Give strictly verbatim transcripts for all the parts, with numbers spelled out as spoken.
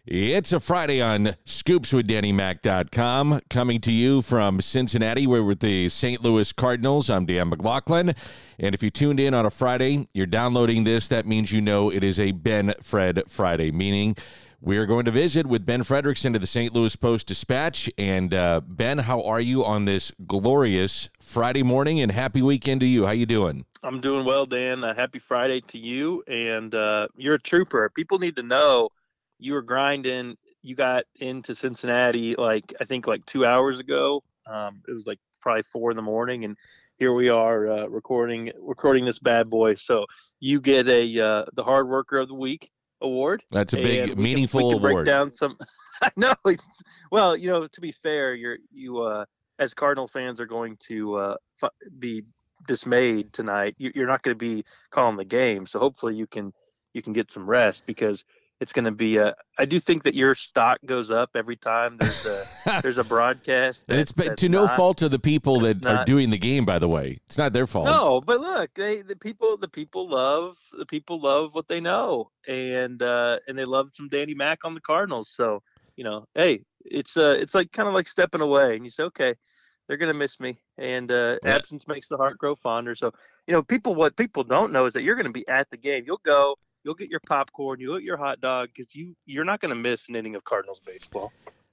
It's a Friday on scoops with danny mac dot com, coming to you from Cincinnati. We're with the Saint Louis Cardinals. I'm Dan McLaughlin. And if you tuned in on a Friday, you're downloading this, that means you know it is a Ben Fred Friday, meaning we are going to visit with Ben Frederickson of the Saint Louis Post-Dispatch. And uh, Ben, how are you on this glorious Friday morning, and happy weekend to you? How you doing? I'm doing well, Dan. Uh, happy Friday to you. And uh, you're a trooper. People need to know you were grinding. You got into Cincinnati, like, I think like two hours ago. Um, it was like probably four in the morning. And here we are uh, recording recording this bad boy. So you get a uh, the Hard Worker of the Week award. That's a big, and we meaningful can, we can break award. down some. I know. It's, well, you know, to be fair, you're you uh, as Cardinal fans are going to uh, f- be dismayed tonight. You, you're not going to be calling the game, so hopefully you can you can get some rest, because it's going to be a. I do think that your stock goes up every time there's a there's a broadcast. And it's that's to no not, fault of the people that not, are doing the game, by the way. It's not their fault. No, but look, they the people the people love the people love what they know, and uh, and they love some Danny Mac on the Cardinals. So you know, hey, it's uh it's like kind of like stepping away, and you say, okay, they're gonna miss me, and uh, Yeah. absence makes the heart grow fonder. So you know, people what people don't know is that you're gonna be at the game. You'll go. You'll get your popcorn, you'll get your hot dog, because you, you're not going to miss an inning of Cardinals baseball.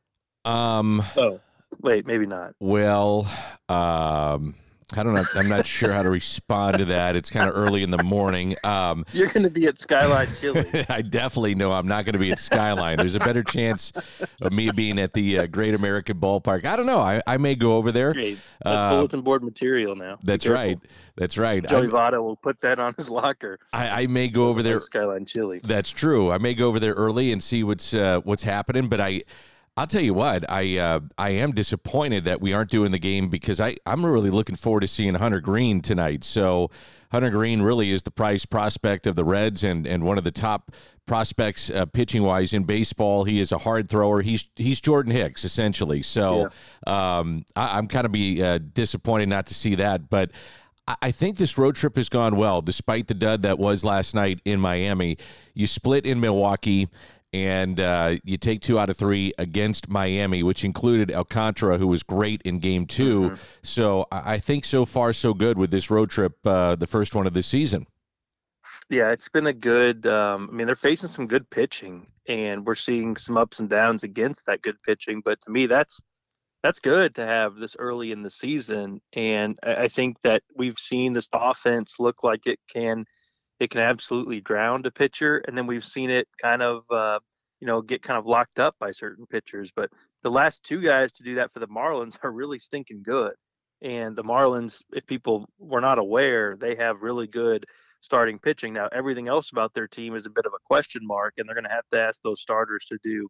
Um. Oh, wait, maybe not. Well, um, I don't know. I'm not sure how to respond to that. It's kind of early in the morning. Um, You're going to be at Skyline Chili. I definitely know I'm not going to be at Skyline. There's a better chance of me being at the uh, Great American Ballpark. I don't know. I, I may go over there. Hey, that's Uh, bulletin board material now. Be That's careful. right. That's right. Joey I'm- Votto will put that on his locker. I, I may go over Doesn't there. like Skyline Chili. That's true. I may go over there early and see what's uh, what's happening. But I, I'll tell you what. I uh, I am disappointed that we aren't doing the game, because I I'm really looking forward to seeing Hunter Green tonight. So Hunter Green really is the prize prospect of the Reds, and, and one of the top prospects uh, pitching wise in baseball. He is a hard thrower. He's he's Jordan Hicks essentially. So um, I, I'm kind of be uh, disappointed not to see that, but. I think this road trip has gone well, despite the dud that was last night in Miami. You split in Milwaukee, and uh, you take two out of three against Miami, which included Alcantara, who was great in game two. Mm-hmm. So I I think so far so good with this road trip, uh, the first one of the season. Yeah, it's been a good um, I mean, they're facing some good pitching, and we're seeing some ups and downs against that good pitching. But to me, that's that's good to have this early in the season. And I I think that we've seen this offense look like it can it can absolutely drown a pitcher, and then we've seen it kind of uh, you know get kind of locked up by certain pitchers. But the last two guys to do that for the Marlins are really stinking good. And the Marlins, if people were not aware, they have really good starting pitching. Now, everything else about their team is a bit of a question mark, and they're going to have to ask those starters to do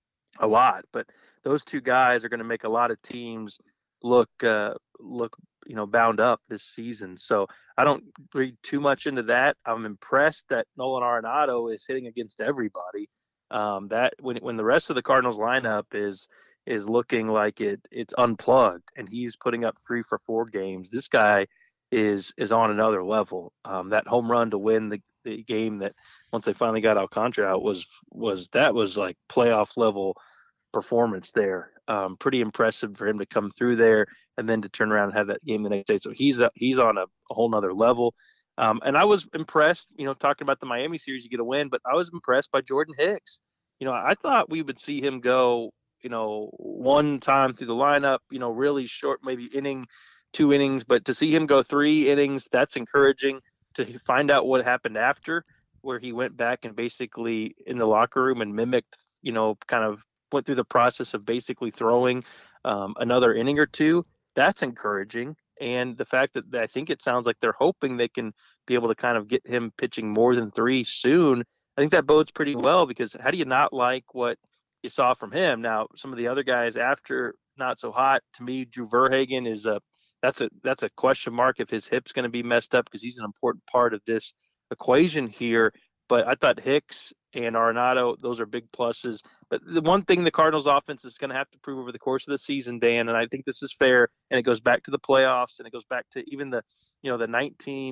a lot. But those two guys are going to make a lot of teams look uh, look you know bound up this season. So I don't read too much into that. I'm impressed that Nolan Arenado is hitting against everybody. Um, that when when the rest of the Cardinals lineup is is looking like it it's unplugged, and he's putting up three for four games, this guy is is on another level. Um, that home run to win the, the game that once they finally got Alcantara out was was that was like playoff level performance there. Um, pretty impressive for him to come through there and then to turn around and have that game the next day. So he's a, he's on a, a whole nother level. Um, and I was impressed, you know, talking about the Miami series, you get a win, but I was impressed by Jordan Hicks. You know, I thought we would see him go, you know, one time through the lineup, you know, really short, maybe inning, two innings, but to see him go three innings, that's encouraging. To find out what happened after, where he went back and basically in the locker room and mimicked, you know, kind of went through the process of basically throwing um, another inning or two, that's encouraging. And the fact that I think it sounds like they're hoping they can be able to kind of get him pitching more than three soon, I think that bodes pretty well, because how do you not like what you saw from him? Now, some of the other guys after not so hot, to me, Drew Verhagen is a that's a that's a question mark if his hip's going to be messed up, because he's an important part of this equation here. But I thought Hicks and Arenado, those are big pluses. But the one thing the Cardinals offense is going to have to prove over the course of the season, Dan, and I think this is fair, and it goes back to the playoffs, and it goes back to even the, you know, the nineteen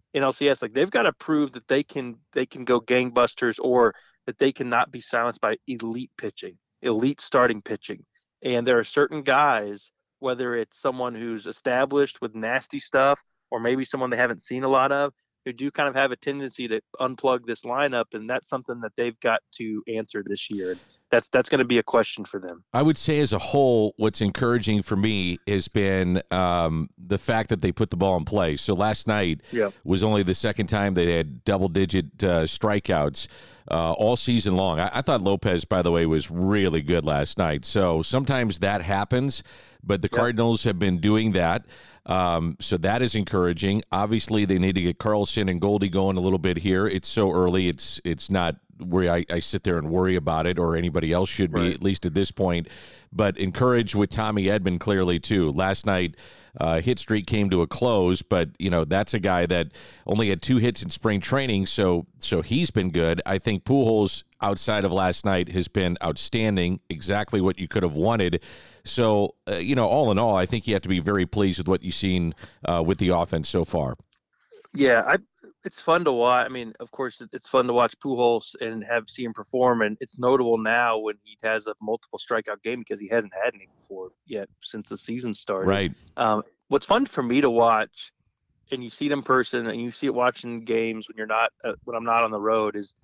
N L C S. Like they've got to prove that they can they can go gangbusters, or that they cannot be silenced by elite pitching, elite starting pitching. And there are certain guys, whether it's someone who's established with nasty stuff, or maybe someone they haven't seen a lot of, who do kind of have a tendency to unplug this lineup, and that's something that they've got to answer this year. That's that's going to be a question for them. I would say as a whole, what's encouraging for me has been um, the fact that they put the ball in play. So last night yeah. was only the second time they had double-digit uh, strikeouts uh, all season long. I, I thought Lopez, by the way, was really good last night. So sometimes that happens, but the yep. Cardinals have been doing that. Um, so that is encouraging. Obviously, they need to get Carlson and Goldie going a little bit here. It's so early. It's it's not where I, I sit there and worry about it, or anybody else should be, right. at least at this point. But encouraged with Tommy Edman clearly, too. Last night, uh, hit streak came to a close, but, you know, that's a guy that only had two hits in spring training, so so he's been good. I think Pujols, outside of last night, has been outstanding, exactly what you could have wanted. So, uh, you know, all in all, I think you have to be very pleased with what you've seen uh, with the offense so far. Yeah, I, it's fun to watch. I mean, of course, it's fun to watch Pujols and have see him perform, and it's notable now when he has a multiple strikeout game because he hasn't had any before yet since the season started. Right. Um, what's fun for me to watch, and you see it in person, and you see it watching games when you're not uh, when I'm not on the road, is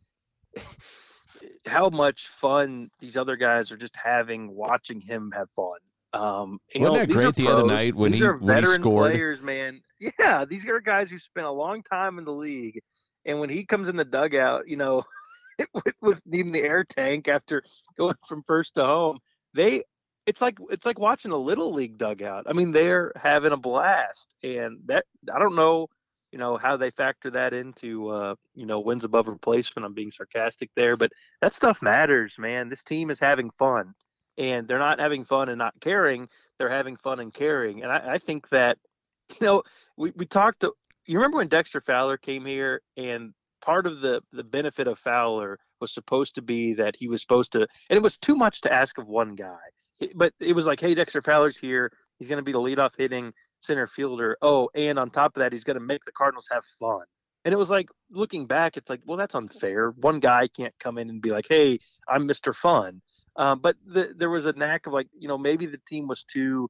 how much fun these other guys are just having watching him have fun. Um, you Wasn't know, that these great are the pros. other night when these he are when he veteran scored? players, man. Yeah, these are guys who spent a long time in the league, and when he comes in the dugout, you know, with, with needing the air tank after going from first to home, they it's like it's like watching a little league dugout. I mean, they're having a blast, and that I don't know, you know, how they factor that into uh, you know, wins above replacement. I'm being sarcastic there, but that stuff matters, man. This team is having fun, and they're not having fun and not caring. They're having fun and caring, and I, I think that, you know, we we talked to. You remember when Dexter Fowler came here, and part of the the benefit of Fowler was supposed to be that he was supposed to, and it was too much to ask of one guy. But it was like, hey, Dexter Fowler's here. He's going to be the leadoff hitting center fielder. Oh, and on top of that, he's going to make the Cardinals have fun. And it was like, looking back, it's like, well, that's unfair. One guy can't come in and be like, hey, I'm Mister Fun. Um, but the, there was a knack of like, you know, maybe the team was too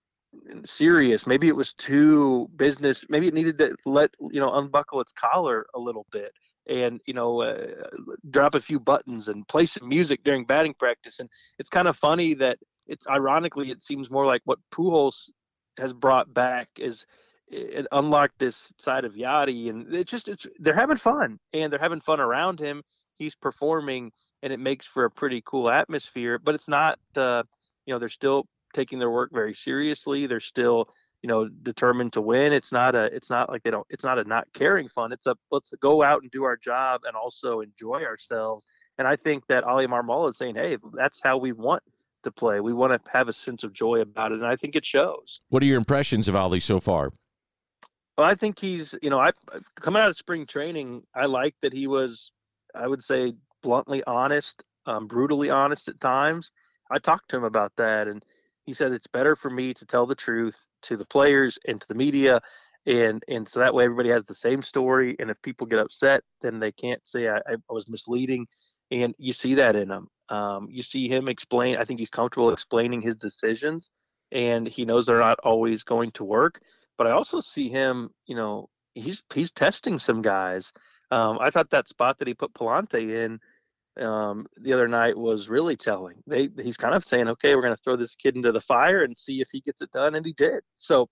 serious. Maybe it was too business. Maybe it needed to let, you know, unbuckle its collar a little bit, and, you know, uh, drop a few buttons and play some music during batting practice. And it's kind of funny that it's ironically, it seems more like what Pujols has brought back is it unlocked this side of Yachty, and it's just it's they're having fun, and they're having fun around him. He's performing, and it makes for a pretty cool atmosphere. But it's not, uh, you know, they're still taking their work very seriously. They're still, you know, determined to win. It's not a, it's not like they don't, it's not a not caring fun. It's a, let's go out and do our job and also enjoy ourselves. And I think that Ali Marmol is saying, hey, that's how we want to play. We want to have a sense of joy about it. And I think it shows. What are your impressions of Ali so far? Well, I think he's, you know, I coming out of spring training, I like that he was, I would say, bluntly honest, um, brutally honest at times. I talked to him about that, and he said it's better for me to tell the truth to the players and to the media, and and so that way everybody has the same story. And if people get upset, then they can't say I, I was misleading. And you see that in him. Um, you see him explain. I think he's comfortable explaining his decisions, and he knows they're not always going to work. But I also see him, you know, he's he's testing some guys. Um, I thought that spot that he put Palante in um, the other night was really telling. They he's kind of saying, okay, we're going to throw this kid into the fire and see if he gets it done, and he did. So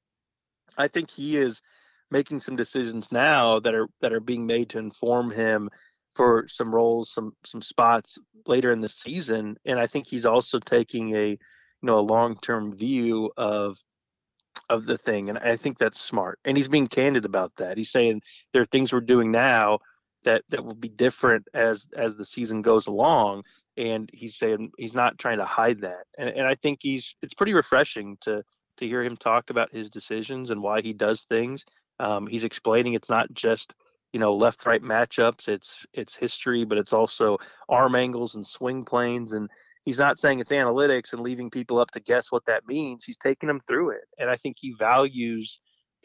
I think he is making some decisions now that are that are being made to inform him for some roles, some some spots later in the season. And I think he's also taking a, you know, a long-term view of of the thing. And I think that's smart. And he's being candid about that. He's saying there are things we're doing now that, that will be different as as the season goes along. And he's saying he's not trying to hide that. And and I think he's it's pretty refreshing to to hear him talk about his decisions and why he does things. Um, he's explaining it's not just, you know, left right matchups. It's it's history, but it's also arm angles and swing planes. And he's not saying it's analytics and leaving people up to guess what that means. He's taking them through it. And I think he values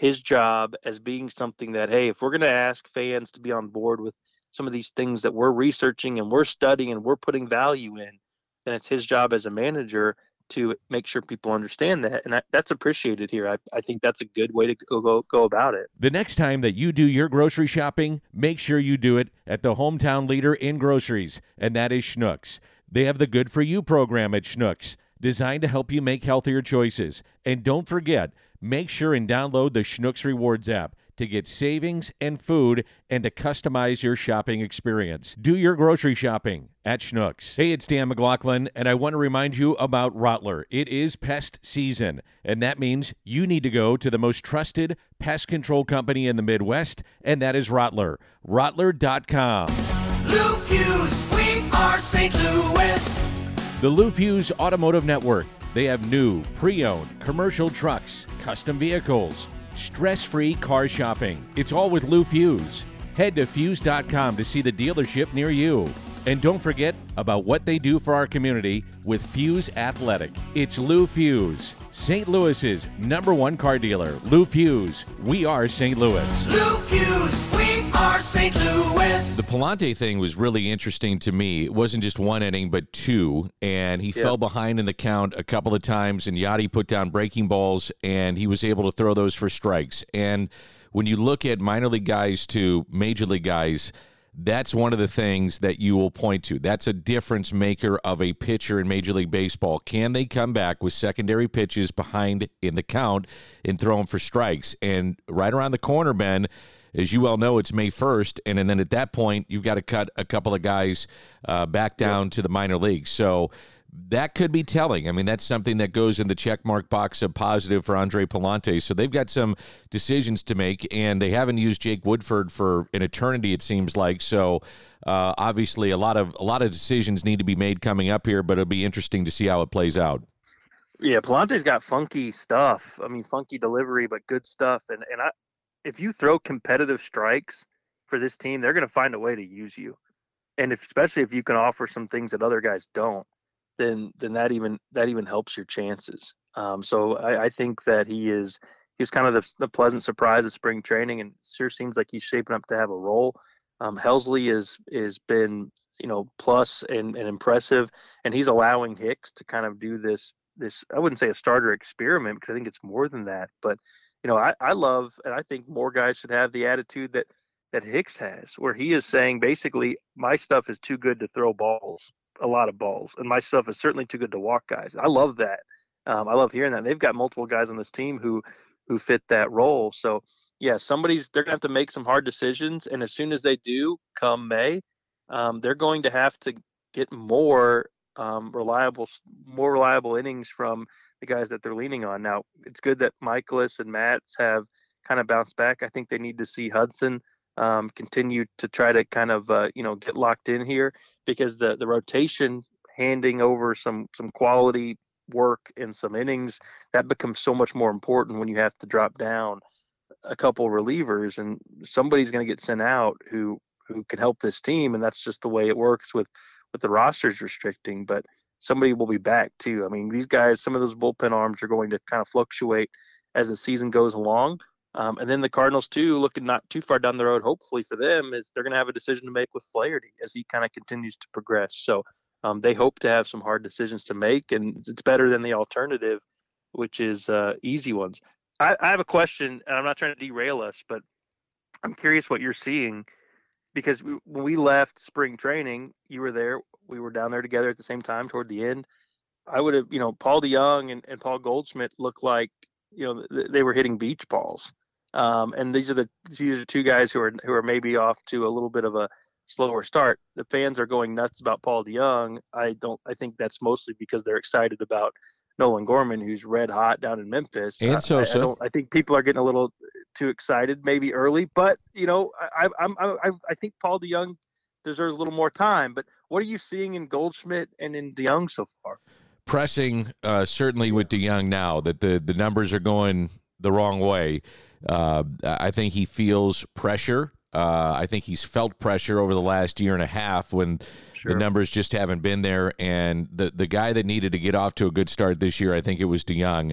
his job as being something that, hey, if we're going to ask fans to be on board with some of these things that we're researching and we're studying and we're putting value in, then it's his job as a manager to make sure people understand that. And that, that's appreciated here. I, I think that's a good way to go, go go about it. The next time that you do your grocery shopping, make sure you do it at the hometown leader in groceries, and that is Schnucks. They have the Good For You program at Schnucks, designed to help you make healthier choices. And don't forget, make sure and download the Schnucks Rewards app to get savings and food and to customize your shopping experience. Do your grocery shopping at Schnucks. Hey, it's Dan McLaughlin, and I want to remind you about Rottler. It is pest season, and that means you need to go to the most trusted pest control company in the Midwest, and that is Rottler. Rottler dot com. Lou Fuse, we are Saint Louis. The Lou Fuse Automotive Network. They have new, pre-owned, commercial trucks, custom vehicles, stress-free car shopping. It's all with Lou Fuse. Head to fuse dot com to see the dealership near you. And don't forget about what they do for our community with Fuse Athletic. It's Lou Fuse, Saint Louis's number one car dealer. Lou Fuse, we are Saint Louis. Lou Fuse, we are Saint Louis. The Palante thing was really interesting to me. It wasn't just one inning, but two, and he yeah. fell behind in the count a couple of times, and Yadi put down breaking balls, and he was able to throw those for strikes. And when you look at minor league guys to major league guys, that's one of the things that you will point to. That's a difference maker of a pitcher in Major League Baseball. Can they come back with secondary pitches behind in the count and throw them for strikes? And right around the corner, Ben, as you well know, it's May first, and, and then at that point, you've got to cut a couple of guys uh, back down to the minor leagues. So that could be telling. I mean, that's something that goes in the checkmark box of positive for Andre Palante. So they've got some decisions to make, and they haven't used Jake Woodford for an eternity, it seems like. So uh, obviously, a lot of a lot of decisions need to be made coming up here, but it'll be interesting to see how it plays out. Yeah, Palante's got funky stuff. I mean, funky delivery, but good stuff. And and I, if you throw competitive strikes for this team, they're going to find a way to use you. And if, especially if you can offer some things that other guys don't, then then that even that even helps your chances. Um, so I, I think that he is he's kind of the, the pleasant surprise of spring training, and sure seems like he's shaping up to have a role. Um, Helsley is is been you know plus and, and impressive, and he's allowing Hicks to kind of do this this I wouldn't say a starter experiment, because I think it's more than that. But you know I, I love, and I think more guys should have the attitude that that Hicks has, where he is saying basically, my stuff is too good to throw balls. A lot of balls, and my stuff is certainly too good to walk guys. I love that. Um, I love hearing that. They've got multiple guys on this team who who fit that role. So yeah, somebody's they're gonna have to make some hard decisions, and as soon as they do, come May, um, they're going to have to get more um, reliable, more reliable innings from the guys that they're leaning on. Now, it's good that Michaelis and Matz have kind of bounced back. I think they need to see Hudson um, continue to try to kind of uh, you know get locked in here, because the the rotation handing over some some quality work in some innings, that becomes so much more important when you have to drop down a couple relievers, and somebody's going to get sent out who who can help this team, and that's just the way it works with with the rosters restricting. But somebody will be back too. I mean, these guys, some of those bullpen arms are going to kind of fluctuate as the season goes along. Um, and then the Cardinals, too, looking not too far down the road, hopefully for them, is they're going to have a decision to make with Flaherty as he kind of continues to progress. So um, they hope to have some hard decisions to make, and it's better than the alternative, which is uh, easy ones. I, I have a question, and I'm not trying to derail us, but I'm curious what you're seeing, because we, when we left spring training, you were there. We were down there together at the same time toward the end. I would have, you know, Paul DeJong and, and Paul Goldschmidt looked like, you know, they were hitting beach balls. Um, and these are the these are two guys who are who are maybe off to a little bit of a slower start. The fans are going nuts about Paul DeJong. I don't. I think that's mostly because they're excited about Nolan Gorman, who's red hot down in Memphis. And Sosa. I, I, don't, I think people are getting a little too excited, maybe early. But you know, I I'm, I I think Paul DeJong deserves a little more time. But what are you seeing in Goldschmidt and in DeJong so far? Pressing uh, certainly with DeJong now that the the numbers are going the wrong way. Uh, I think he feels pressure. Uh, I think he's felt pressure over the last year and a half when sure. the numbers just haven't been there. And the the guy that needed to get off to a good start this year, I think it was DeJong.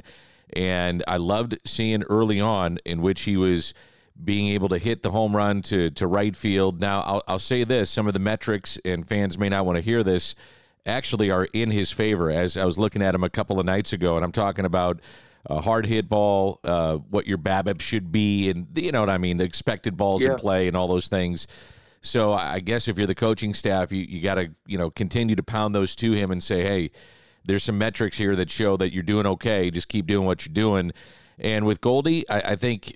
And I loved seeing early on in which he was being able to hit the home run to, to right field. Now, I'll, I'll say this, some of the metrics, and fans may not want to hear this, actually are in his favor, as I was looking at him a couple of nights ago, and I'm talking about a hard hit ball, uh, what your BABIP should be, and you know what I mean, the expected balls Yeah. in play and all those things. So I guess if you're the coaching staff, you, you got to, you know, continue to pound those to him and say, hey, there's some metrics here that show that you're doing okay. Just keep doing what you're doing. And with Goldie, I, I think,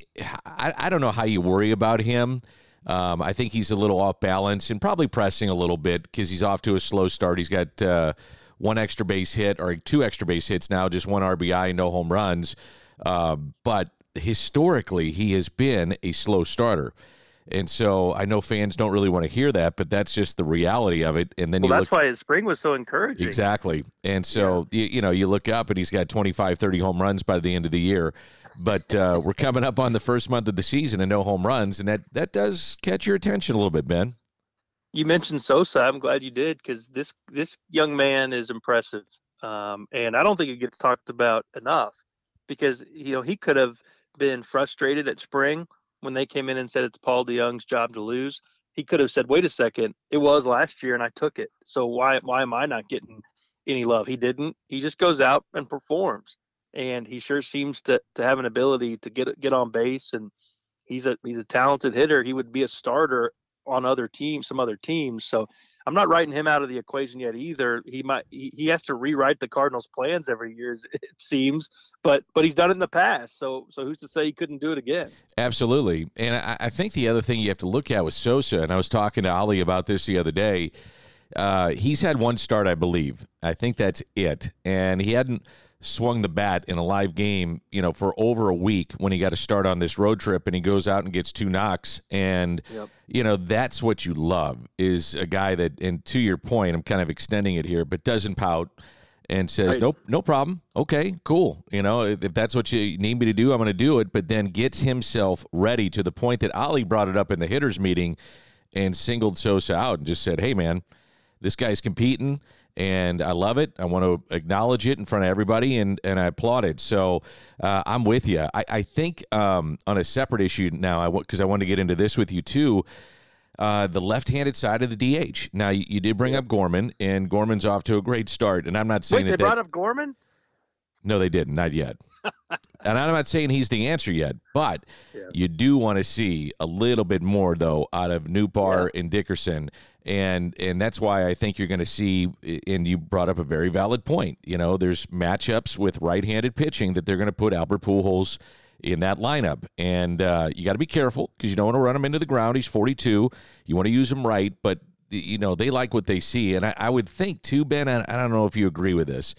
I, I don't know how you worry about him. Um, I think he's a little off balance and probably pressing a little bit because he's off to a slow start. He's got uh, one extra base hit or two extra base hits now, just one R B I, no home runs. Uh, but historically, he has been a slow starter. And so I know fans don't really want to hear that, but that's just the reality of it. And then Well, you that's look, why his spring was so encouraging. exactly. And so, you, you know, you look up and he's got twenty-five, thirty home runs by the end of the year. But uh, we're coming up on the first month of the season and no home runs, and that, that does catch your attention a little bit, Ben. You mentioned Sosa. I'm glad you did because this this young man is impressive, um, and I don't think it gets talked about enough because you know he could have been frustrated at spring when they came in and said it's Paul DeYoung's job to lose. He could have said, "Wait a second, it was last year and I took it. So why why am I not getting any love?" He didn't. He just goes out and performs. And he sure seems to, to have an ability to get get on base, and he's a he's a talented hitter. He would be a starter on other teams, some other teams. So I'm not writing him out of the equation yet either. He might he, he has to rewrite the Cardinals' plans every year, it seems, but but he's done it in the past. So so who's to say he couldn't do it again? Absolutely, and I, I think the other thing you have to look at with Sosa, and I was talking to Ali about this the other day. Uh, he's had one start, I believe. I think that's it, and he hadn't swung the bat in a live game, you know, for over a week when he got to start on this road trip, and he goes out and gets two knocks. And, Yep. you know, that's what you love is a guy that, and to your point, I'm kind of extending it here, but doesn't pout and says, Right. nope, no problem. Okay, cool. You know, if if that's what you need me to do, I'm going to do it. But then gets himself ready to the point that Ali brought it up in the hitters meeting and singled Sosa out and just said, hey, man, this guy's competing. And I love it. I want to acknowledge it in front of everybody, and, and I applaud it. So uh, I'm with you. I, I think um, on a separate issue now, because I, w- I want to get into this with you too, uh, the left-handed side of the D H. Now, you, you did bring up Gorman, and Gorman's off to a great start. And I'm not saying Wait, that they that- brought up Gorman? No, they didn't. Not yet. And I'm not saying he's the answer yet, but Yeah. you do want to see a little bit more, though, out of Newbar Yeah. and Dickerson. And and that's why I think you're going to see, and you brought up a very valid point, you know, there's matchups with right-handed pitching that they're going to put Albert Pujols in that lineup. And uh, you got to be careful because you don't want to run him into the ground. He's forty-two. You want to use him right, but, you know, they like what they see. And I, I would think, too, Ben, I, I don't know if you agree with this.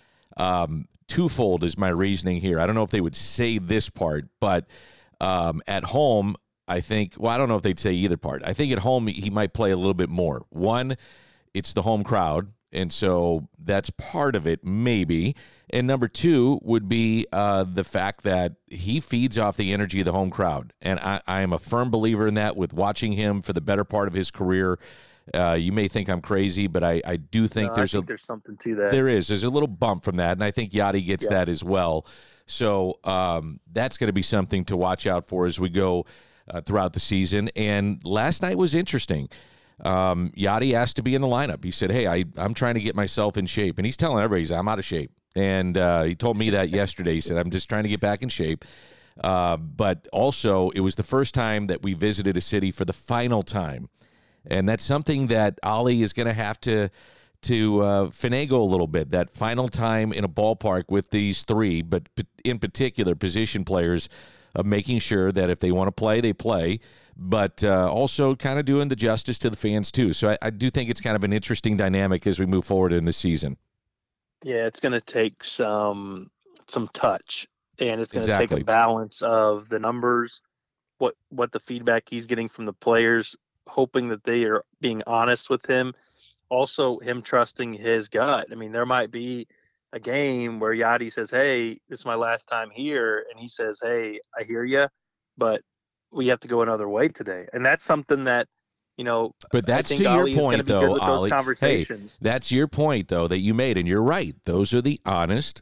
Um, twofold is my reasoning here. I don't know if they would say this part, but um, at home, I think, well, I don't know if they'd say either part. I think at home he might play a little bit more. One, it's the home crowd, and so that's part of it, maybe. And number two would be uh, the fact that he feeds off the energy of the home crowd. And I, I am a firm believer in that with watching him for the better part of his career. Uh, you may think I'm crazy, but I, I do think No, there's I think a there's something to that. there is. There's a little bump from that, and I think Yachty gets Yeah. that as well. So um, that's going to be something to watch out for as we go uh, throughout the season. And last night was interesting. Um, Yachty asked to be in the lineup. He said, hey, I, I'm trying to get myself in shape. And he's telling everybody, he's, I'm out of shape. And uh, he told me that yesterday. He said, I'm just trying to get back in shape. Uh, but also, it was the first time that we visited a city for the final time. And that's something that Ali is going to have to to uh, finagle a little bit, that final time in a ballpark with these three, but p- in particular position players, of making sure that if they want to play, they play, but uh, also kind of doing the justice to the fans too. So I, I do think it's kind of an interesting dynamic as we move forward in the season. Yeah, it's going to take some some touch, and it's going to Exactly. take a balance of the numbers, what what the feedback he's getting from the players, hoping that they are being honest with him, also him trusting his gut. I mean, there might be a game where Yachty says, hey, this is my last time here, and he says, hey, I hear you, but we have to go another way today. And that's something that, you know, But that's I to think your Ali is gonna point, be good though, with Ali. those Hey, conversations. that's your point, though, that you made, and you're right. Those are the honest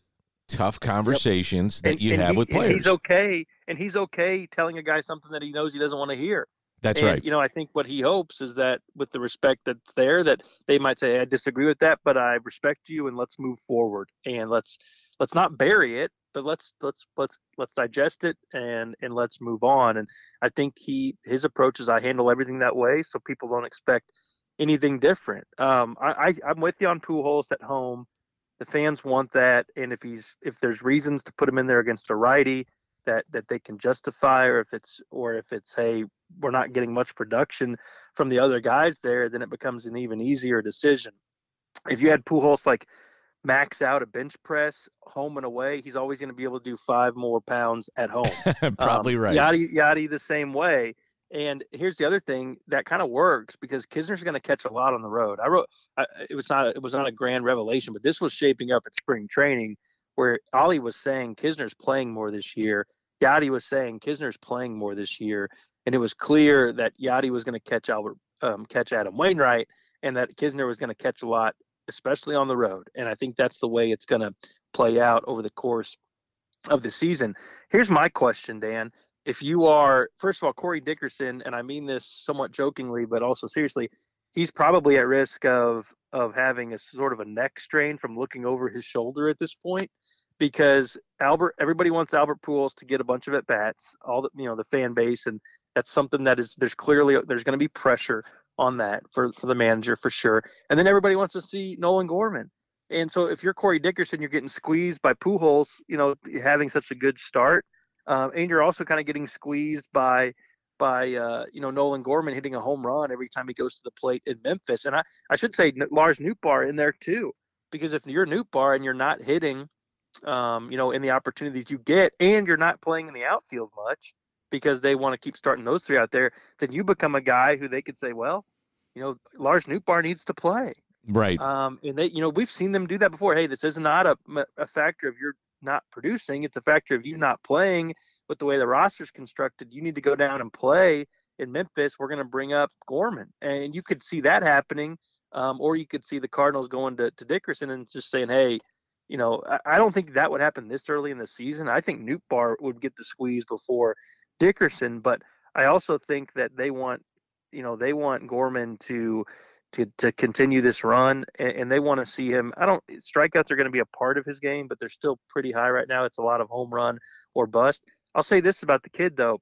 tough conversations yep. that you and have he, with players. And he's okay, and he's okay telling a guy something that he knows he doesn't want to hear. That's and, right. You know, I think what he hopes is that with the respect that's there, that they might say, I disagree with that, but I respect you, and let's move forward, and let's let's not bury it, but let's let's let's let's digest it and and let's move on. And I think he his approach is I handle everything that way, so people don't expect anything different. Um, I, I I'm with you on Pujols at home. The fans want that, and if he's if there's reasons to put him in there against a righty that that they can justify, or if it's or if it's hey, we're not getting much production from the other guys there, then it becomes an even easier decision. If you had Pujols like max out a bench press home and away, he's always going to be able to do five more pounds at home. Probably um, right. Yachty Yachty the same way. And here's the other thing that kind of works because Kisner's going to catch a lot on the road. I wrote I, it was not it was not a grand revelation, but this was shaping up at spring training where Ollie was saying Kisner's playing more this year. Yachty was saying Kisner's playing more this year, and it was clear that Yachty was going to catch Albert um, catch Adam Wainwright, and that Kisner was going to catch a lot, especially on the road. And I think that's the way it's going to play out over the course of the season. Here's my question, Dan. If you are, first of all, Corey Dickerson, and I mean this somewhat jokingly, but also seriously, he's probably at risk of of having a sort of a neck strain from looking over his shoulder at this point, because Albert, everybody wants Albert Pujols to get a bunch of at bats, all the you know the fan base, and that's something that is there's clearly there's going to be pressure on that for for the manager for sure, and then everybody wants to see Nolan Gorman. And so if you're Corey Dickerson, you're getting squeezed by Pujols, you know, having such a good start. Um, and you're also kind of getting squeezed by, by uh, you know, Nolan Gorman hitting a home run every time he goes to the plate in Memphis. And I, I should say Lars Nootbaar in there too, because if you're Nootbaar and you're not hitting, um, you know, in the opportunities you get, and you're not playing in the outfield much because they want to keep starting those three out there, then you become a guy who they could say, well, you know, Lars Nootbaar needs to play. Right. Um, and they, you know, we've seen them do that before. Hey, this is not a, a factor of your not producing. It's a factor of you not playing with the way the roster's constructed. You need to go down and play in Memphis. We're going to bring up Gorman. And you could see that happening. Um, or you could see the Cardinals going to, to Dickerson and just saying, hey, you know, I, I don't think that would happen this early in the season. I think Nootbaar would get the squeeze before Dickerson, but I also think that they want, you know, they want Gorman to, to to continue this run, and, and they want to see him. I don't strikeouts are going to be a part of his game, but they're still pretty high right now. It's a lot of home run or bust. I'll say this about the kid though.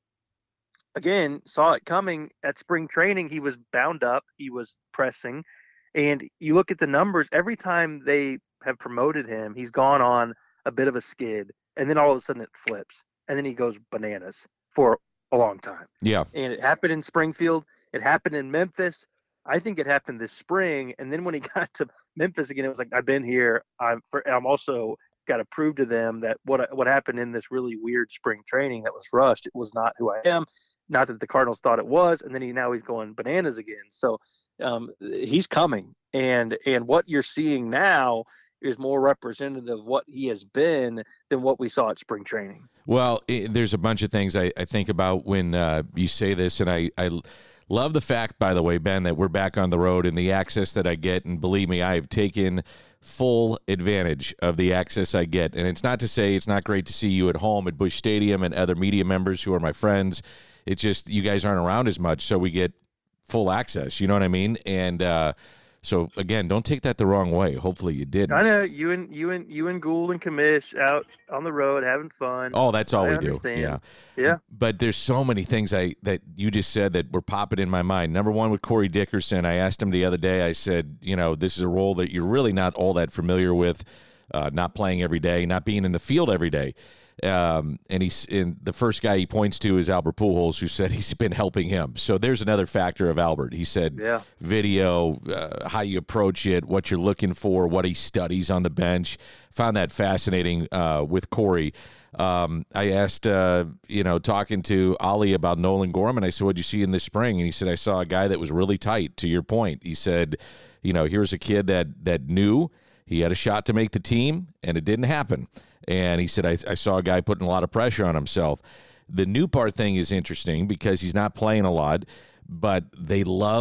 Again, saw it coming at spring training. He was bound up. He was pressing, and you look at the numbers. Every time they have promoted him, he's gone on a bit of a skid, and then all of a sudden it flips, and then he goes bananas for a long time. Yeah, and it happened in Springfield. It happened in Memphis. I think it happened this spring, and then when he got to Memphis again, it was like, I've been here. I'm for, I'm also got to prove to them that what what happened in this really weird spring training that was rushed, it was not who I am. Not that the Cardinals thought it was, and then he now he's going bananas again. So um, he's coming, and and what you're seeing now is more representative of what he has been than what we saw at spring training. Well, it, there's a bunch of things I, I think about when uh, you say this, and I. I Love the fact, by the way, Ben, that we're back on the road and the access that I get. And believe me, I have taken full advantage of the access I get. And it's not to say it's not great to see you at home at Busch Stadium and other media members who are my friends. It's just you guys aren't around as much, so we get full access. You know what I mean? And uh, so, again, don't take that the wrong way. Hopefully you didn't. I know. You and you and you and Gould and Commish out on the road having fun. Oh, that's all I we understand. do. Yeah. Yeah. But there's so many things I that you just said that were popping in my mind. Number one, with Corey Dickerson, I asked him the other day, I said, you know, this is a role that you're really not all that familiar with, uh, not playing every day, not being in the field every day. Um, and he's in the first guy he points to is Albert Pujols, who said he's been helping him. So there's another factor of Albert. He said, yeah. video, uh, how you approach it, what you're looking for, what he studies on the bench. Found that fascinating uh, with Corey. Um, I asked, uh, you know, talking to Ollie about Nolan Gorman, I said, what'd you see in the spring? And he said, I saw a guy that was really tight, to your point. He said, you know, here's a kid that that knew he had a shot to make the team, and it didn't happen. And he said, I, I saw a guy putting a lot of pressure on himself. The Nootbaar thing is interesting because he's not playing a lot, but they love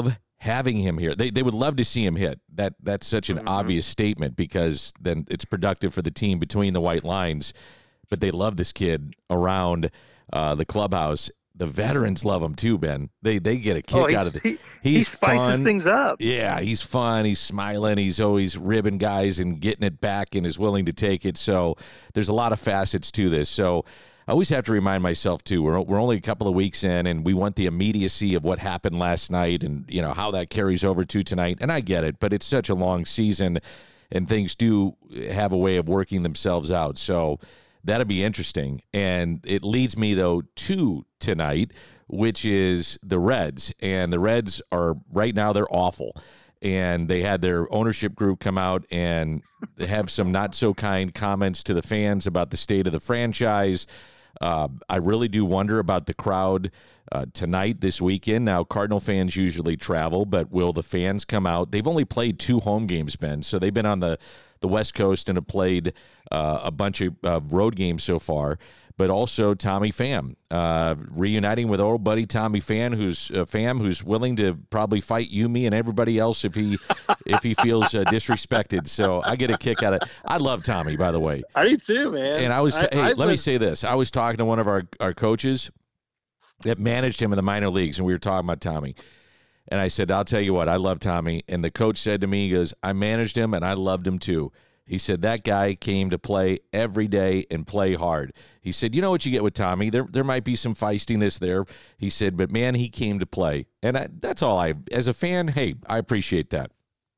having him here. They they would love to see him hit. That that's such an mm-hmm. obvious statement because then it's productive for the team between the white lines. But they love this kid around uh, the clubhouse. The veterans love him too, Ben. They they get a kick oh, out of it. He, he spices fun. things up. Yeah, he's fun. He's smiling. He's always ribbing guys and getting it back and is willing to take it. So there's a lot of facets to this. So I always have to remind myself too. We're we're only a couple of weeks in, and we want the immediacy of what happened last night, and you know how that carries over to tonight. And I get it, but it's such a long season, and things do have a way of working themselves out. So that'll be interesting. And it leads me, though, to tonight, which is the Reds. And the Reds are, right now, they're awful. And they had their ownership group come out and have some not-so-kind comments to the fans about the state of the franchise. Uh, I really do wonder about the crowd uh, tonight, this weekend. Now, Cardinal fans usually travel, but will the fans come out? They've only played two home games, Ben, so they've been on the, the West Coast and have played uh, a bunch of uh, road games so far. But also Tommy Pham, uh, reuniting with old buddy Tommy Pham, who's uh, Pham, who's willing to probably fight you, me, and everybody else if he if he feels uh, disrespected. So I get a kick out of it. I love Tommy, by the way. I do too, man. And I was t- I, hey, I let was... me say this: I was talking to one of our our coaches that managed him in the minor leagues, and we were talking about Tommy. And I said, I'll tell you what, I love Tommy. And the coach said to me, he goes, I managed him, and I loved him too. He said, that guy came to play every day and play hard. He said, you know what you get with Tommy? There there might be some feistiness there. He said, but, man, he came to play. And I, that's all I – as a fan, hey, I appreciate that.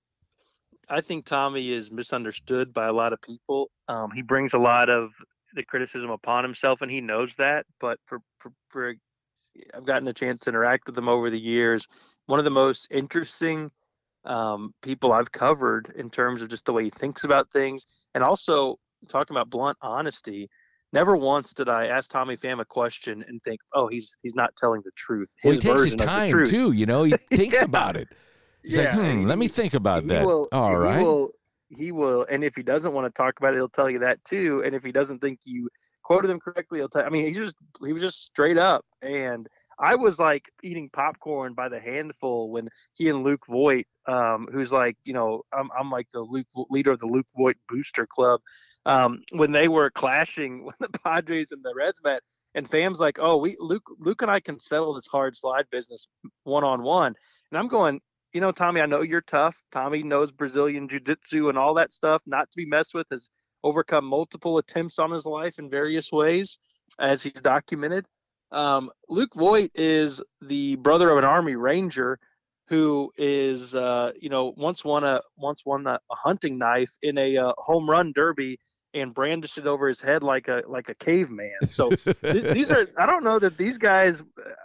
I think Tommy is misunderstood by a lot of people. Um, he brings a lot of the criticism upon himself, and he knows that. But for, for, for I've gotten a chance to interact with him over the years. One of the most interesting – Um, people I've covered in terms of just the way he thinks about things, and also talking about blunt honesty. Never once did I ask Tommy Pham a question and think, "Oh, he's he's not telling the truth." His well, he takes his time too. You know, he thinks yeah. about it. He's yeah. like, "Hmm, he, let me think about he that." Will, All he right. Will, he will, and if he doesn't want to talk about it, he'll tell you that too. And if he doesn't think you quoted him correctly, he'll tell. I mean, he just he was just straight up. And I was like eating popcorn by the handful when he and Luke Voit, um, who's like, you know, I'm I'm like the Luke leader of the Luke Voit Booster Club, um, when they were clashing when the Padres and the Reds met, and Pham's like, oh, we Luke Luke and I can settle this hard slide business one on one, and I'm going, you know, Tommy, I know you're tough. Tommy knows Brazilian jiu-jitsu and all that stuff, not to be messed with. Has overcome multiple attempts on his life in various ways, as he's documented. Um, Luke Voit is the brother of an Army Ranger who is, uh, you know, once won a once won a, a hunting knife in a uh, home run derby and brandished it over his head like a like a caveman. So th- these are I don't know that these guys.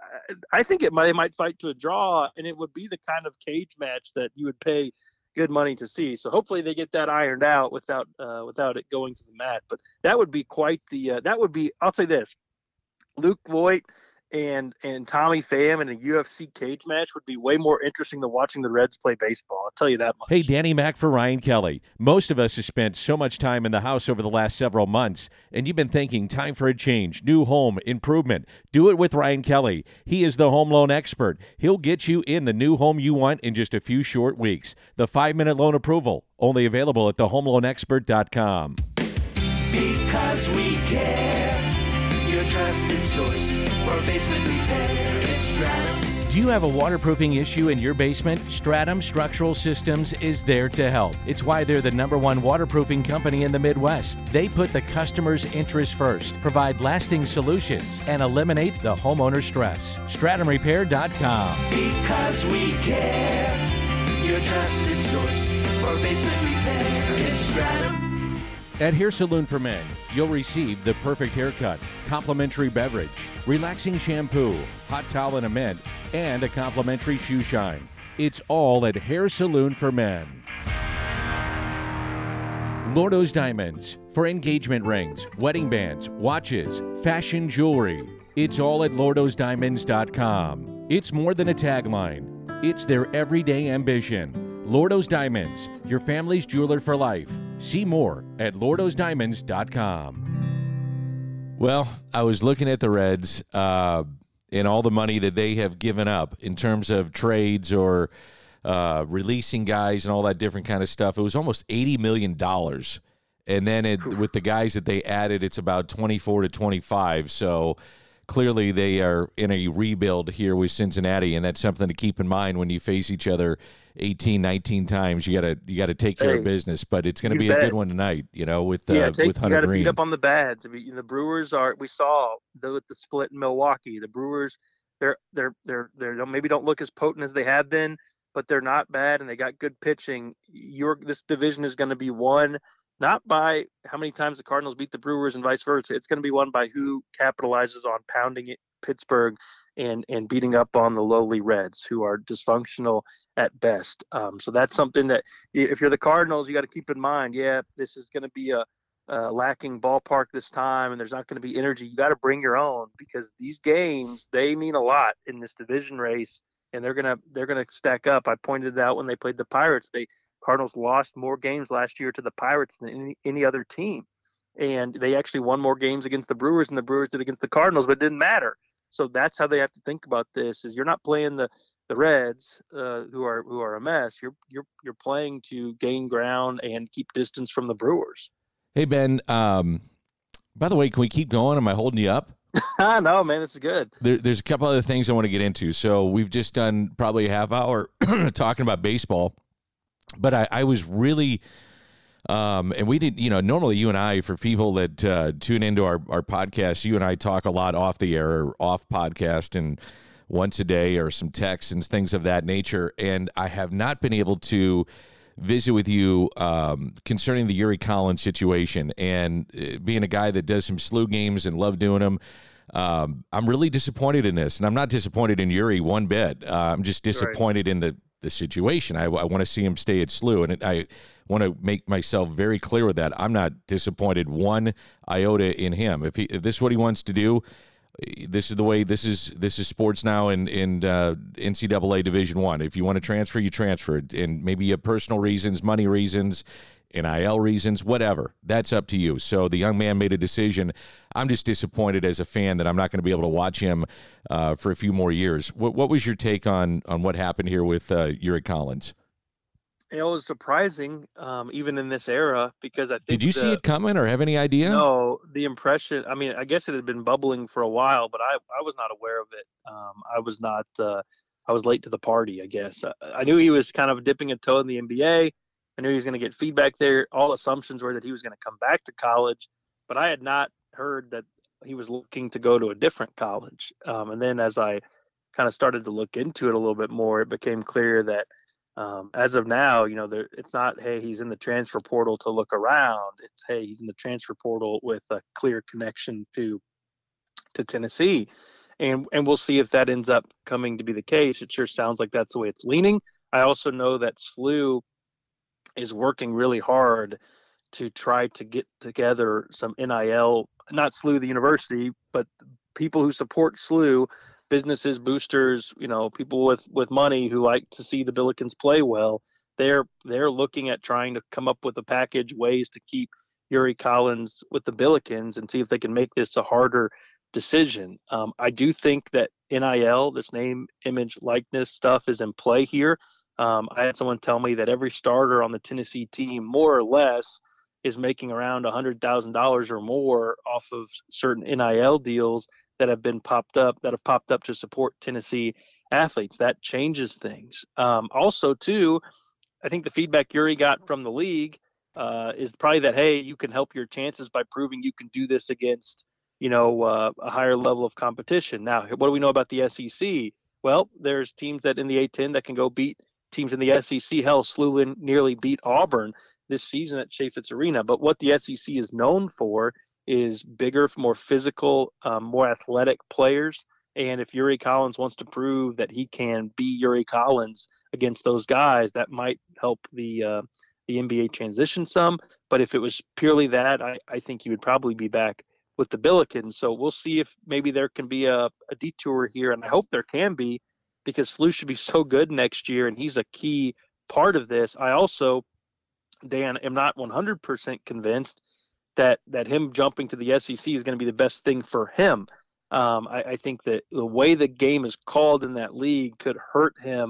I think it might they might fight to a draw, and it would be the kind of cage match that you would pay good money to see. So hopefully they get that ironed out without uh, without it going to the mat. But that would be quite the uh, that would be. I'll say this. Luke Voit and and Tommy Pham in a U F C cage match would be way more interesting than watching the Reds play baseball. I'll tell you that much. Hey, Danny Mac for Ryan Kelly. Most of us have spent so much time in the house over the last several months, and you've been thinking, time for a change, new home, improvement. Do it with Ryan Kelly. He is the home loan expert. He'll get you in the new home you want in just a few short weeks. The five-minute loan approval, only available at the home loan expert dot com. Because we care. Your trusted source for basement repair. It's Stratum. Do you have a waterproofing issue in your basement? Stratum Structural Systems is there to help. It's why they're the number one waterproofing company in the Midwest. They put the customer's interest first, provide lasting solutions, and eliminate the homeowner stress. stratum repair dot com. Because we care. Your trusted source for basement repair. It's Stratum. At Hair Saloon for Men, you'll receive the perfect haircut, complimentary beverage, relaxing shampoo, hot towel and a mint, and a complimentary shoe shine. It's all at Hair Saloon for Men. Lordo's Diamonds for engagement rings, wedding bands, watches, fashion jewelry. It's all at lordos diamonds dot com. It's more than a tagline. It's their everyday ambition. Lordo's Diamonds, your family's jeweler for life. See more at lordos diamonds dot com. Well, I was looking at the Reds uh, and all the money that they have given up in terms of trades or uh, releasing guys and all that different kind of stuff. It was almost eighty million dollars. And then it, with the guys that they added, it's about twenty-four to twenty-five. So clearly they are in a rebuild here with Cincinnati, and that's something to keep in mind when you face each other eighteen, nineteen times. You gotta you gotta take care Hey, of business, but it's going to you be bet. a good one tonight. You know, with uh, Yeah, take, with you Hunter got to Green. beat up on the bads. I mean, the Brewers are. We saw the, with the split in Milwaukee. The Brewers, they're they're they're they're don't- maybe don't look as potent as they have been, but they're not bad and they got good pitching. Your this division is going to be won not by how many times the Cardinals beat the Brewers and vice versa. It's going to be won by who capitalizes on pounding it, Pittsburgh and and beating up on the lowly Reds, who are dysfunctional at best. Um, so that's something that if you're the Cardinals, you got to keep in mind. Yeah, this is going to be a, a lacking ballpark this time, and there's not going to be energy. You got to bring your own because these games they mean a lot in this division race, and they're gonna they're gonna stack up. I pointed it out when they played the Pirates. They Cardinals lost more games last year to the Pirates than any, any other team, and they actually won more games against the Brewers than the Brewers did against the Cardinals, but it didn't matter. So that's how they have to think about this: is you're not playing the the Reds, uh, who are who are a mess. You're you're you're playing to gain ground and keep distance from the Brewers. Hey Ben, um, by the way, can we keep going? Am I holding you up? No, man, this is good. There, there's a couple other things I want to get into. So we've just done probably a half hour talking about baseball, but I, I was really, um, and we did, you know, normally you and I, for people that uh, tune into our, our podcast, you and I talk a lot off the air or off podcast and once a day or some texts and things of that nature. And I have not been able to visit with you um, concerning the Yuri Collins situation. And uh, being a guy that does some S L U games and love doing them, um, I'm really disappointed in this. And I'm not disappointed in Yuri one bit. Uh, I'm just disappointed right. in the, the situation. I, I want to see him stay at S L U. And it, I want to make myself very clear with that. I'm not disappointed one iota in him. If, he, if this is what he wants to do, this is the way. This is this is sports now in in uh, N C double A Division One. If you want to transfer, you transfer, and maybe you have personal reasons, money reasons, N I L reasons, whatever. That's up to you. So the young man made a decision. I'm just disappointed as a fan that I'm not going to be able to watch him uh, for a few more years. What, what was your take on on what happened here with uh, Yuri Collins? It was surprising, um, even in this era, because I think. Did you the, see it coming or have any idea? No, the impression. I mean, I guess it had been bubbling for a while, but I, I was not aware of it. Um, I was not. Uh, I was late to the party, I guess. I, I knew he was kind of dipping a toe in the N B A. I knew he was going to get feedback there. All assumptions were that he was going to come back to college, but I had not heard that he was looking to go to a different college. Um, and then as I kind of started to look into it a little bit more, it became clear that. Um, as of now, you know, there, it's not, hey, he's in the transfer portal to look around. It's, hey, he's in the transfer portal with a clear connection to to Tennessee. And and we'll see if that ends up coming to be the case. It sure sounds like that's the way it's leaning. I also know that S L U is working really hard to try to get together some N I L, not S L U the university, but people who support S L U, businesses, boosters, you know, people with, with money who like to see the Billikens play well. They're they're looking at trying to come up with a package, ways to keep Yuri Collins with the Billikens and see if they can make this a harder decision. Um, I do think that N I L, this name, image, likeness stuff is in play here. Um, I had someone tell me that every starter on the Tennessee team, more or less, is making around one hundred thousand dollars or more off of certain N I L deals that have been popped up, that have popped up to support Tennessee athletes. That changes things. Um, also, too, I think the feedback Yuri got from the league uh, is probably that, hey, you can help your chances by proving you can do this against, you know, uh, a higher level of competition. Now, what do we know about the S E C? Well, there's teams that in the A ten that can go beat teams in the S E C. Hell, S L U nearly beat Auburn this season at Chaifetz Arena. But what the S E C is known for is bigger, more physical, um, more athletic players. And if Yuri Collins wants to prove that he can be Yuri Collins against those guys, that might help the uh, the N B A transition some. But if it was purely that, I, I think he would probably be back with the Billikens. So we'll see if maybe there can be a, a detour here, and I hope there can be, because S L U should be so good next year, and he's a key part of this. I also, Dan, am not one hundred percent convinced that that him jumping to the S E C is going to be the best thing for him. Um, I, I think that the way the game is called in that league could hurt him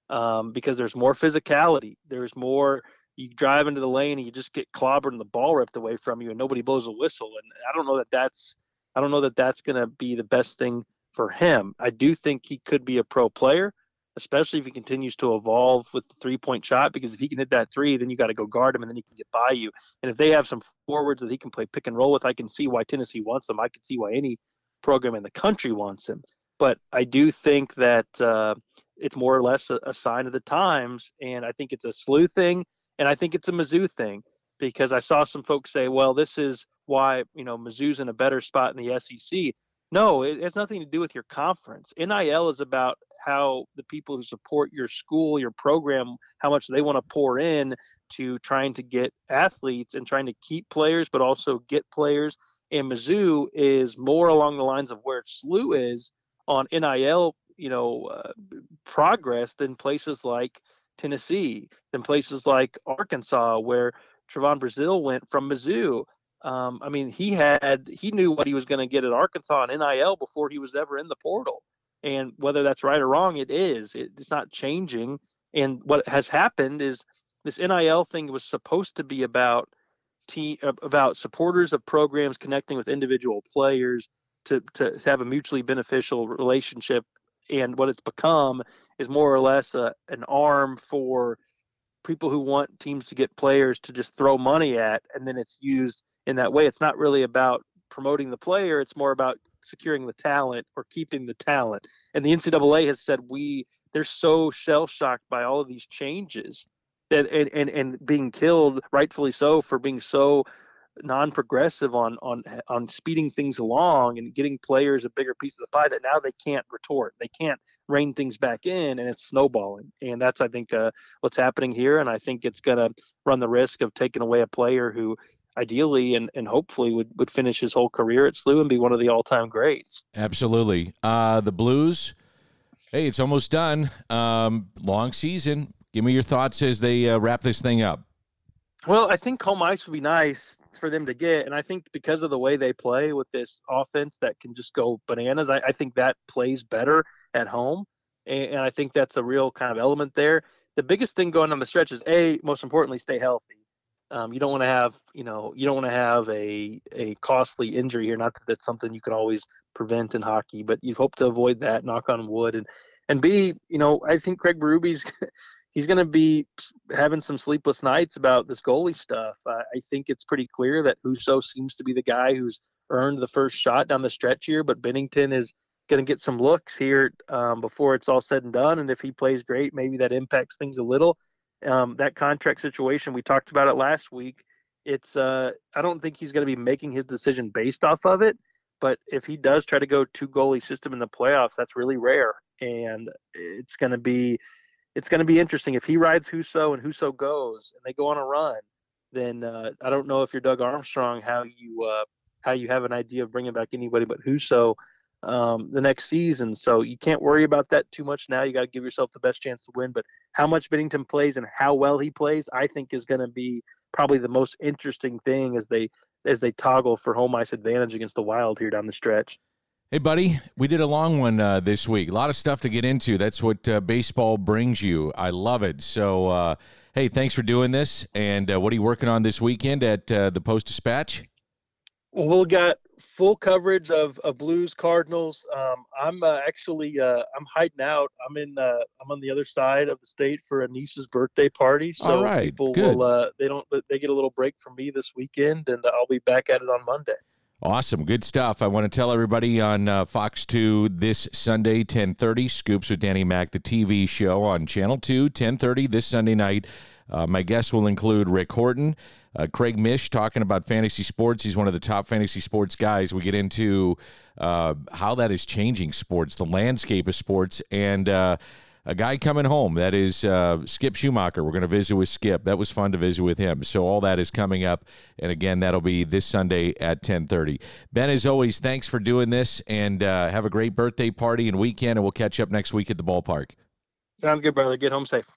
um, because there's more physicality. There's more. You drive into the lane and you just get clobbered and the ball ripped away from you, and nobody blows a whistle. And I don't know that that's I don't know that that's going to be the best thing for him. I do think he could be a pro player, especially if he continues to evolve with the three-point shot, because if he can hit that three, then you got to go guard him, and then he can get by you. And if they have some forwards that he can play pick and roll with, I can see why Tennessee wants him. I can see why any program in the country wants him. But I do think that uh, it's more or less a, a sign of the times, and I think it's a S L U thing, and I think it's a Mizzou thing, because I saw some folks say, well, this is why, you know, Mizzou's in a better spot in the S E C. No, it has nothing to do with your conference. N I L is about how the people who support your school, your program, how much they want to pour in to trying to get athletes and trying to keep players, but also get players. And Mizzou is more along the lines of where S L U is on N I L, you know, uh, progress than places like Tennessee, than places like Arkansas, where Trevon Brazile went from Mizzou. Um, I mean, he had he knew what he was going to get at Arkansas and N I L before he was ever in the portal. And whether that's right or wrong, it is. It, it's not changing. And what has happened is this N I L thing was supposed to be about team, about supporters of programs connecting with individual players to, to have a mutually beneficial relationship. And what it's become is more or less a, an arm for people who want teams to get players to just throw money at, and then it's used in that way. It's not really about promoting the player. It's more about securing the talent or keeping the talent. And the N C double A has said we they're so shell-shocked by all of these changes that and, and, and being killed, rightfully so, for being so non-progressive on on on speeding things along and getting players a bigger piece of the pie, that now they can't retort. They can't rein things back in, and it's snowballing. And that's, I think, uh, what's happening here. And I think it's going to run the risk of taking away a player who ideally and, and hopefully would, would finish his whole career at S L U and be one of the all-time greats. Absolutely. Uh, the Blues, hey, it's almost done. Um, long season. Give me your thoughts as they uh, wrap this thing up. Well, I think home ice would be nice for them to get. And I think because of the way they play with this offense that can just go bananas, I, I think that plays better at home. And, and I think that's a real kind of element there. The biggest thing going on the stretch is, A, most importantly, stay healthy. Um, you don't want to have, you know, you don't want to have a a costly injury here. Not that that's something you can always prevent in hockey, but you hope to avoid that, knock on wood. And, and B, you know, I think Craig Berube's he's going to be having some sleepless nights about this goalie stuff. Uh, I think it's pretty clear that Husso seems to be the guy who's earned the first shot down the stretch here, but Bennington is going to get some looks here um, before it's all said and done. And if he plays great, maybe that impacts things a little. Um, that contract situation, we talked about it last week. It's uh, I don't think he's going to be making his decision based off of it. But if he does try to go two goalie system in the playoffs, that's really rare. And it's going to be It's going to be interesting. If he rides Husso and Husso goes and they go on a run, then uh, I don't know if you're Doug Armstrong, how you uh, how you have an idea of bringing back anybody but Husso um, the next season. So you can't worry about that too much now. You got to give yourself the best chance to win. But how much Bennington plays and how well he plays, I think is going to be probably the most interesting thing as they as they toggle for home ice advantage against the Wild here down the stretch. Hey, buddy, we did a long one uh, this week. A lot of stuff to get into. That's what uh, baseball brings you. I love it. So, uh, hey, thanks for doing this. And uh, what are you working on this weekend at uh, the Post-Dispatch? Well, we'll got full coverage of, of Blues Cardinals. Um, I'm uh, actually uh, I'm hiding out. I'm in uh, I'm on the other side of the state for a niece's birthday party. So All right, people good. will uh, they don't they get a little break from me this weekend, and I'll be back at it on Monday. Awesome. Good stuff. I want to tell everybody on uh, Fox two this Sunday, ten thirty, Scoops with Danny Mac, the T V show on Channel two, ten thirty this Sunday night. Uh, my guests will include Rick Horton, uh, Craig Mish talking about fantasy sports. He's one of the top fantasy sports guys. We get into uh, how that is changing sports, the landscape of sports, and uh, a guy coming home. That is uh, Skip Schumacher. We're going to visit with Skip. That was fun to visit with him. So all that is coming up. And, again, that'll be this Sunday at ten thirty. Ben, as always, thanks for doing this, and uh, have a great birthday party and weekend, and we'll catch up next week at the ballpark. Sounds good, brother. Get home safe.